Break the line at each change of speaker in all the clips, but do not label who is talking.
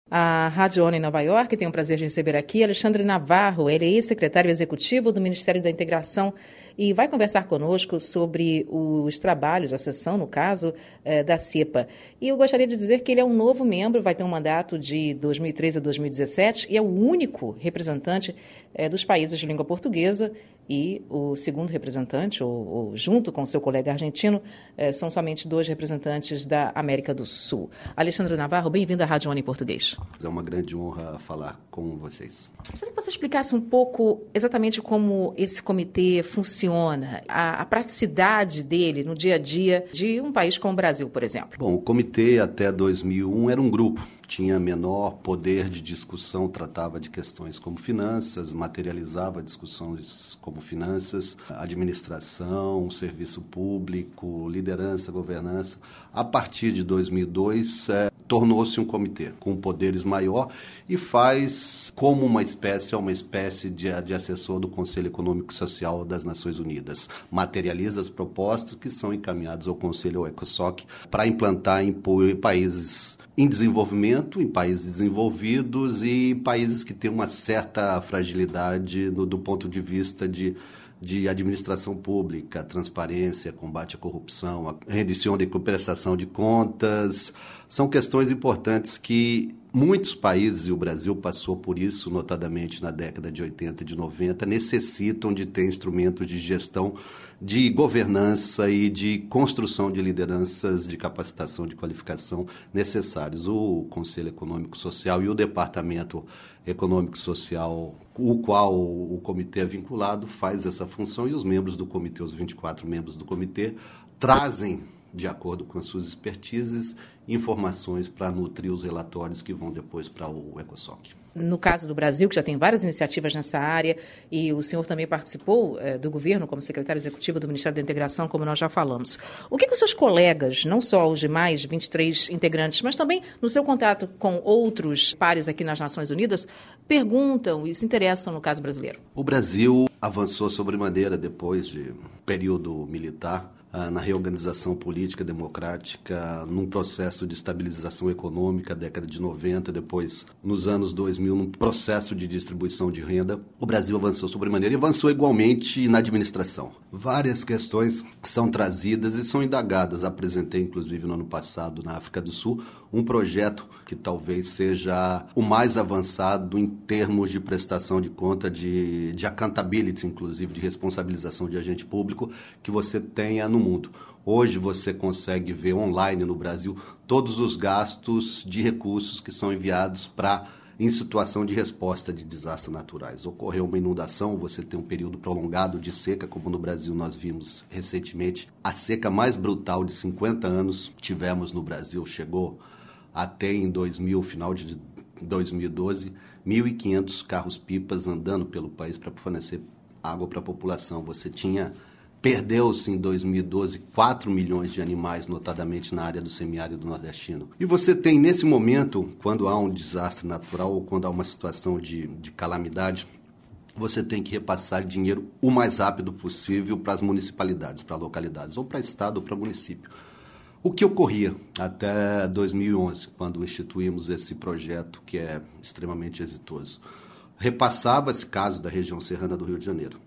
A Rádio ONU em Nova York tem o prazer de receber aqui Alexandre Navarro, ele é ex-secretário executivo do Ministério da Integração e vai conversar conosco sobre os trabalhos, a sessão, no caso, da CEPA. E eu gostaria de dizer que ele é um novo membro, vai ter um mandato de 2013 a 2017 e é o único representante dos países de língua portuguesa e o segundo representante, ou junto com seu colega argentino, são somente 2 representantes da América do Sul. Alexandre Navarro, bem-vindo à Rádio ONU em Português.
É uma grande honra falar com vocês.
Gostaria que você explicasse um pouco exatamente como esse comitê funciona, a praticidade dele no dia a dia de um país como o Brasil, por exemplo.
Bom, o comitê até 2001 era um grupo. Tinha menor poder de discussão, tratava de questões como finanças, materializava discussões como finanças, administração, serviço público, liderança, governança. A partir de 2002, tornou-se um comitê com poderes maior e faz como uma espécie de assessor do Conselho Econômico e Social das Nações Unidas. Materializa as propostas que são encaminhadas ao Conselho, ao ECOSOC, para implantar em países em desenvolvimento, em países desenvolvidos e países que têm uma certa fragilidade do ponto de vista de administração pública, transparência, combate à corrupção, a rendição de prestação de contas. São questões importantes que muitos países, e o Brasil passou por isso, notadamente na década de 80 e de 90, necessitam de ter instrumentos de gestão, de governança e de construção de lideranças, de capacitação, de qualificação necessários. O Conselho Econômico Social e o Departamento Econômico Social, o qual o comitê é vinculado, faz essa função e os membros do comitê, os 24 membros do comitê, trazem, de acordo com as suas expertises, informações para nutrir os relatórios que vão depois para o ECOSOC.
No caso do Brasil, que já tem várias iniciativas nessa área, e o senhor também participou do governo como secretário executivo do Ministério da Integração, como nós já falamos. O que os seus colegas, não só os demais 23 integrantes, mas também no seu contato com outros pares aqui nas Nações Unidas, perguntam e se interessam no caso brasileiro?
O Brasil avançou sobremaneira depois de período militar, na reorganização política democrática, num processo de estabilização econômica, década de 90, depois, nos anos 2000, num processo de distribuição de renda. O Brasil avançou sobremaneira e avançou igualmente na administração. Várias questões são trazidas e são indagadas. Apresentei, inclusive, no ano passado, na África do Sul, um projeto que talvez seja o mais avançado em termos de prestação de conta, de accountability, inclusive, de responsabilização de agente público, que você tenha no mundo. Hoje você consegue ver online no Brasil todos os gastos de recursos que são enviados em situação de resposta de desastres naturais. Ocorreu uma inundação, você tem um período prolongado de seca, como no Brasil nós vimos recentemente. A seca mais brutal de 50 anos tivemos no Brasil, chegou até em 2000, final de 2012, 1.500 carros-pipas andando pelo país para fornecer água para a população. Perdeu-se em 2012 4 milhões de animais, notadamente na área do semiárido nordestino. E você tem, nesse momento, quando há um desastre natural ou quando há uma situação de calamidade, você tem que repassar dinheiro o mais rápido possível para as municipalidades, para localidades, ou para estado ou para município. O que ocorria até 2011, quando instituímos esse projeto que é extremamente exitoso? Repassava-se, caso da região serrana do Rio de Janeiro,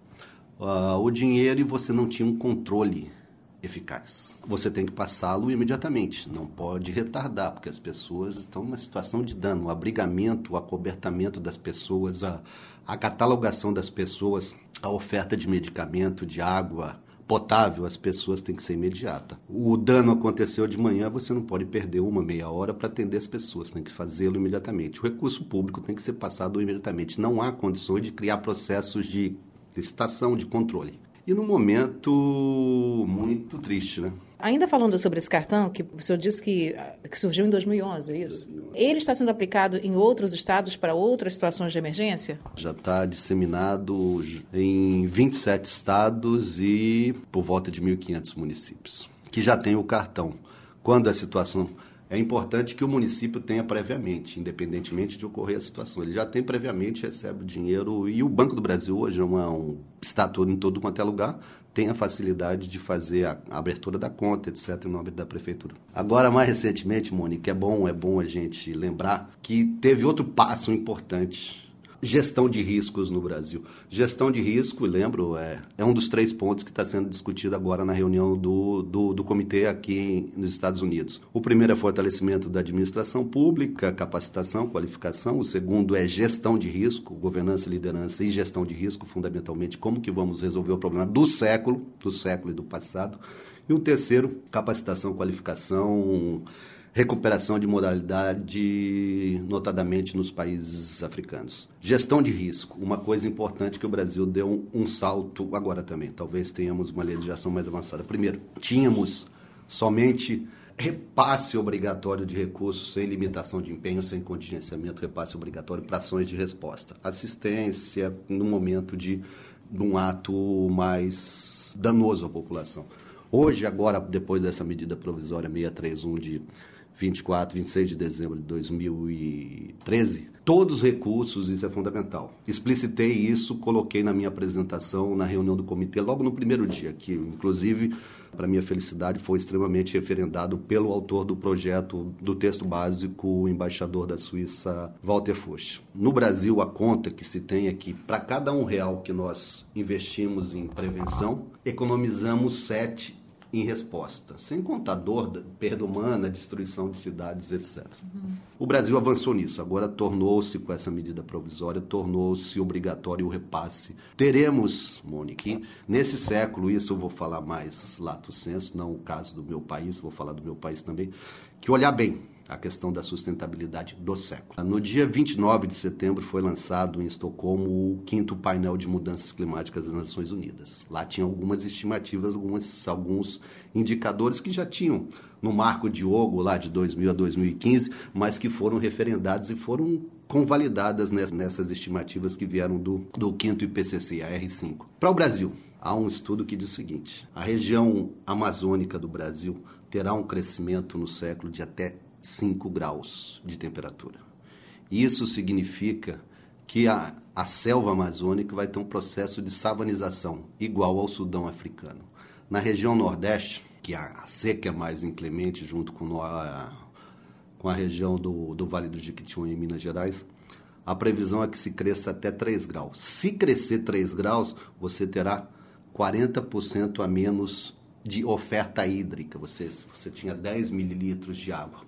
o dinheiro e você não tinha um controle eficaz. Você tem que passá-lo imediatamente, não pode retardar, porque as pessoas estão numa situação de dano. O abrigamento, o acobertamento das pessoas, a catalogação das pessoas, a oferta de medicamento, de água potável, as pessoas têm que ser imediata. O dano aconteceu de manhã, você não pode perder meia hora para atender as pessoas, tem que fazê-lo imediatamente. O recurso público tem que ser passado imediatamente. Não há condições de criar processos de licitação, de controle. E num momento muito triste, né?
Ainda falando sobre esse cartão, que o senhor disse que surgiu em 2011, é isso? 2011. Ele está sendo aplicado em outros estados para outras situações de emergência?
Já está disseminado em 27 estados e por volta de 1.500 municípios, que já tem o cartão. Quando a situação é importante que o município tenha previamente, independentemente de ocorrer a situação. Ele já tem previamente, recebe o dinheiro, e o Banco do Brasil hoje está todo em todo quanto é lugar, tem a facilidade de fazer a abertura da conta, etc., em nome da prefeitura. Agora, mais recentemente, Mônica, é bom a gente lembrar que teve outro passo importante: gestão de riscos no Brasil. Gestão de risco, lembro, é um dos 3 pontos que está sendo discutido agora na reunião do comitê aqui nos Estados Unidos. O primeiro é fortalecimento da administração pública, capacitação, qualificação. O segundo é gestão de risco, governança, liderança e gestão de risco, fundamentalmente, como que vamos resolver o problema do século e do passado. E o terceiro, capacitação, qualificação, recuperação de modalidade, notadamente nos países africanos. Gestão de risco, uma coisa importante que o Brasil deu um salto agora também. Talvez tenhamos uma legislação mais avançada. Primeiro, tínhamos somente repasse obrigatório de recursos, sem limitação de empenho, sem contingenciamento, repasse obrigatório para ações de resposta. Assistência no momento de um ato mais danoso à população. Hoje, agora, depois dessa medida provisória 631 de 26 de dezembro de 2013, todos os recursos, isso é fundamental. Explicitei isso, coloquei na minha apresentação na reunião do comitê logo no primeiro dia, que inclusive, para minha felicidade, foi extremamente referendado pelo autor do projeto do texto básico, o embaixador da Suíça, Walter Fuchs. No Brasil, a conta que se tem é que, para cada R$1 que nós investimos em prevenção, economizamos 7 em resposta, sem contar dor, perda humana, destruição de cidades, etc. O Brasil avançou nisso, agora tornou-se, com essa medida provisória, tornou-se obrigatório o repasse. Teremos, Mônica, nesse século, isso eu vou falar mais lato sensu, não o caso do meu país, vou falar do meu país também, que olhar bem a questão da sustentabilidade do século. No dia 29 de setembro foi lançado em Estocolmo o 5º painel de mudanças climáticas das Nações Unidas. Lá tinha algumas estimativas, alguns indicadores que já tinham no marco Diogo, lá de 2000 a 2015, mas que foram referendados e foram convalidadas nessas estimativas que vieram do 5º IPCC, a R5. Para o Brasil, há um estudo que diz o seguinte: a região amazônica do Brasil terá um crescimento no século de até 5 graus de temperatura. Isso significa que a selva amazônica vai ter um processo de savanização igual ao Sudão africano. Na região Nordeste, que a seca é mais inclemente, junto com a região do Vale do Jequitinhonha em Minas Gerais, a previsão é que se cresça até 3 graus. Se crescer 3 graus, você terá 40% a menos de oferta hídrica. Você tinha 10 mililitros de água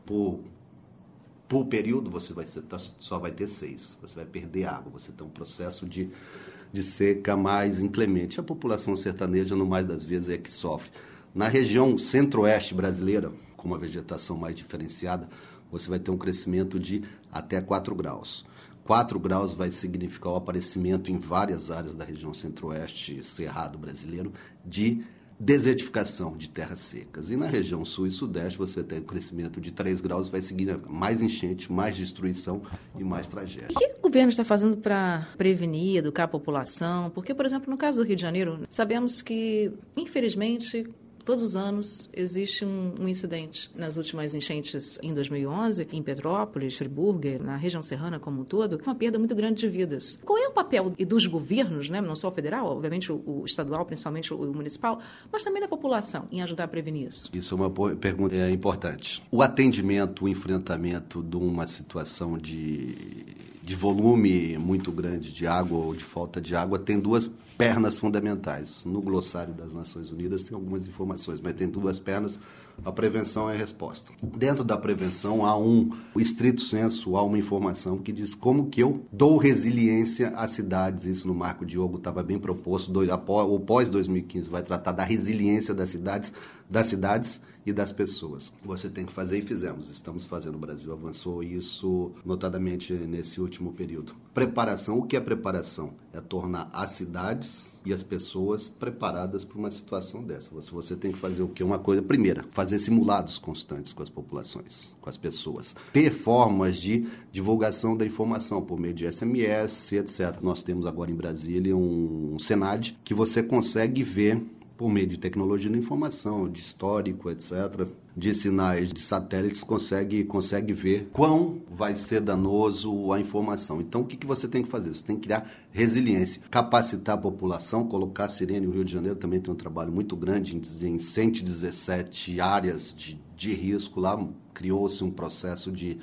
por período, você só vai ter 6. Você vai perder água, você tem um processo de seca mais inclemente. A população sertaneja, no mais das vezes, é que sofre. Na região centro-oeste brasileira, com uma vegetação mais diferenciada, você vai ter um crescimento de até 4 graus. 4 graus vai significar o aparecimento em várias áreas da região centro-oeste, cerrado brasileiro, de desertificação de terras secas. E na região sul e sudeste você tem um crescimento de 3 graus, vai seguir mais enchente, mais destruição e mais tragédia.
O que o governo está fazendo para prevenir, educar a população? Porque, por exemplo, no caso do Rio de Janeiro, sabemos que, infelizmente, todos os anos existe um incidente. Nas últimas enchentes em 2011, em Petrópolis, Friburgo, na região serrana como um todo, uma perda muito grande de vidas. Qual é o papel dos governos, né? Não só o federal, obviamente o estadual, principalmente o municipal, mas também da população em ajudar a prevenir isso?
Isso é uma pergunta importante. O atendimento, o enfrentamento de uma situação de volume muito grande de água ou de falta de água tem 2 pernas fundamentais. No glossário das Nações Unidas tem algumas informações, mas tem 2 pernas: a prevenção e a resposta. Dentro da prevenção há o estrito senso, há uma informação que diz como que eu dou resiliência às cidades. Isso no marco Diogo estava bem proposto. O pós-2015 vai tratar da resiliência das cidades e das pessoas. Você tem que fazer, e fizemos. Estamos fazendo. O Brasil avançou isso notadamente nesse último período. Preparação. O que é preparação? É tornar as cidades e as pessoas preparadas para uma situação dessa. Você tem que fazer o quê? Uma coisa, primeira, fazer simulados constantes com as populações, com as pessoas. Ter formas de divulgação da informação por meio de SMS, etc. Nós temos agora em Brasília um Senad que você consegue ver por meio de tecnologia da informação, de histórico, etc., de sinais de satélites, consegue ver quão vai ser danoso a informação. Então, o que você tem que fazer? Você tem que criar resiliência, capacitar a população, colocar a sirene. O Rio de Janeiro também tem um trabalho muito grande em 117 áreas de risco. Lá criou-se um processo de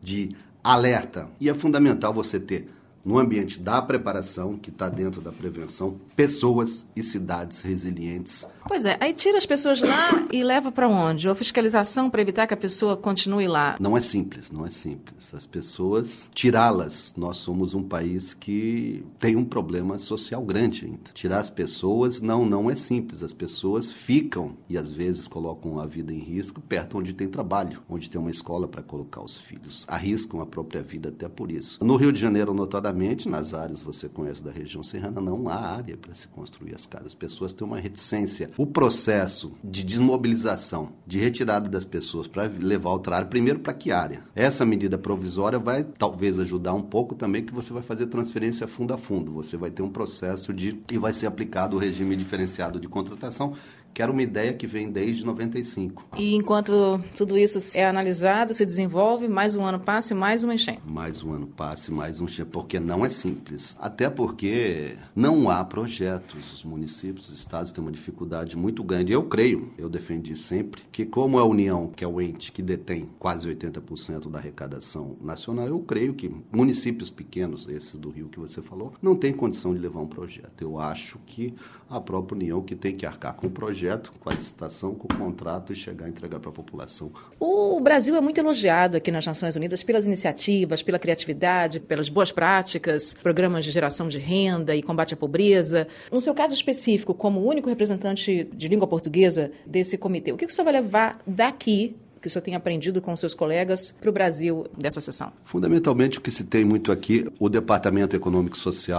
alerta. E é fundamental você ter, no ambiente da preparação, que está dentro da prevenção, pessoas e cidades resilientes.
Pois é, aí tira as pessoas lá e leva para onde? Ou fiscalização para evitar que a pessoa continue lá?
Não é simples. As pessoas, tirá-las, nós somos um país que tem um problema social grande ainda. Tirar as pessoas não é simples. As pessoas ficam e às vezes colocam a vida em risco perto onde tem trabalho, onde tem uma escola para colocar os filhos. Arriscam a própria vida até por isso. No Rio de Janeiro, notadamente, nas áreas você conhece da região serrana, não há área para se construir as casas. As pessoas têm uma reticência. O processo de desmobilização, de retirada das pessoas para levar outra área, primeiro para que área? Essa medida provisória vai talvez ajudar um pouco também, que você vai fazer transferência fundo a fundo. Você vai ter um processo e vai ser aplicado o regime diferenciado de contratação, que era uma ideia que vem desde 95.
E enquanto tudo isso é analisado, se desenvolve, mais um ano passa e mais uma enchente.
Mais um ano passa e mais um enchente, porque não é simples. Até porque não há projetos. Os municípios, os estados têm uma dificuldade muito grande. Eu defendi sempre, que como a União, que é o ente que detém quase 80% da arrecadação nacional, eu creio que municípios pequenos, esses do Rio que você falou, não têm condição de levar um projeto. Eu acho que a própria União que tem que arcar com o projeto, com a licitação, com o contrato e chegar a entregar para a população.
O Brasil é muito elogiado aqui nas Nações Unidas pelas iniciativas, pela criatividade, pelas boas práticas, programas de geração de renda e combate à pobreza. No seu caso específico, como único representante de língua portuguesa desse comitê, o que o senhor vai levar daqui, que o senhor tem aprendido com seus colegas, para o Brasil dessa sessão?
Fundamentalmente, o que se tem muito aqui, o Departamento Econômico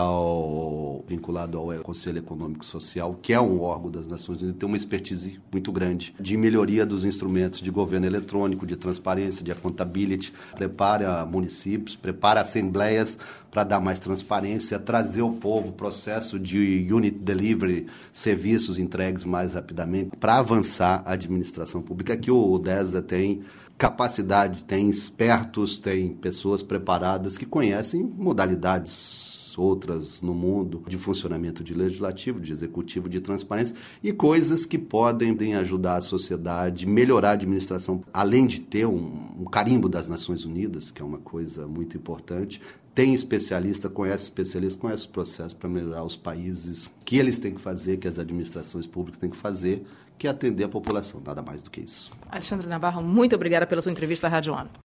Social, vinculado ao Conselho Econômico Social, que é um órgão das Nações Unidas, tem uma expertise muito grande de melhoria dos instrumentos de governo eletrônico, de transparência, de accountability, prepara municípios, prepara assembleias para dar mais transparência, trazer ao povo o processo de unit delivery, serviços entregues mais rapidamente, para avançar a administração pública. Aqui o DESDA tem capacidade, tem expertos, tem pessoas preparadas que conhecem modalidades outras no mundo de funcionamento de legislativo, de executivo, de transparência e coisas que podem ajudar a sociedade, melhorar a administração, além de ter um carimbo das Nações Unidas, que é uma coisa muito importante. Tem especialista, conhece os processos para melhorar os países, que eles têm que fazer, que as administrações públicas têm que fazer, que é atender a população, nada mais do que isso.
Alexandre Navarro, muito obrigada pela sua entrevista à Rádio ONU.